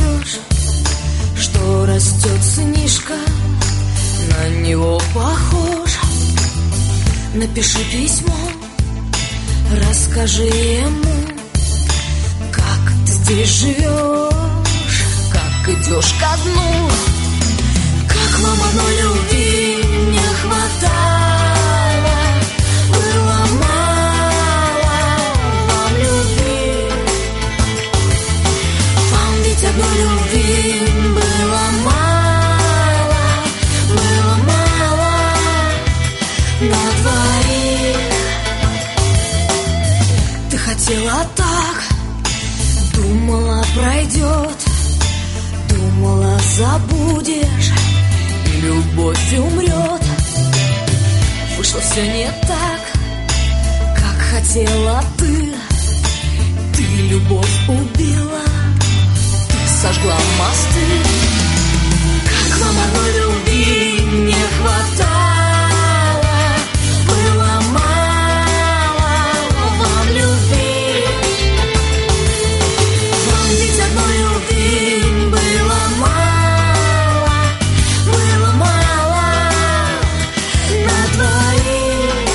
живешь, что растет сынишка, на него похож. Напиши письмо, расскажи ему, как ты здесь живешь, как идешь ко дну, как вам одной любви не хватало, было мало вам любви. Вам ведь одной любви было мало, было мало на двоих. Ты хотела так, думала пройдет, думала забудешь, и любовь умрет. Вышло все не так, как хотела ты. Ты любовь убила, ты сожгла мосты. Как вам одной любви не хватало, было мало вам любви. Вам ведь одной любви было мало, было мало на двоих.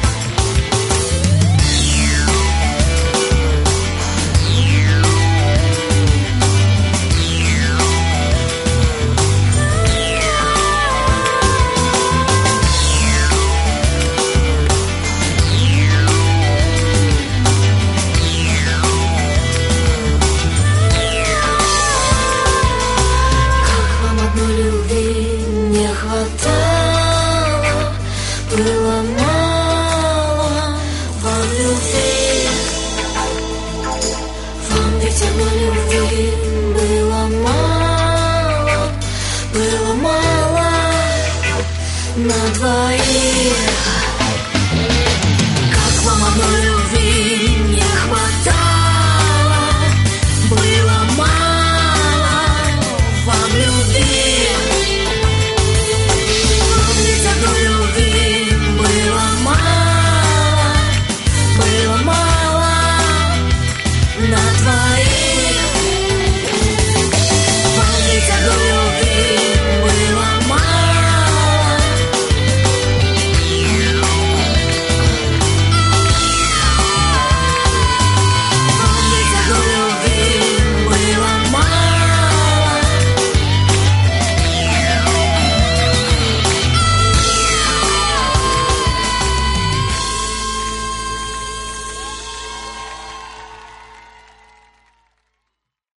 Как вам одной любви не хватало, было мало вам любви. Вам ведь одной любви было мало, было мало на двоих.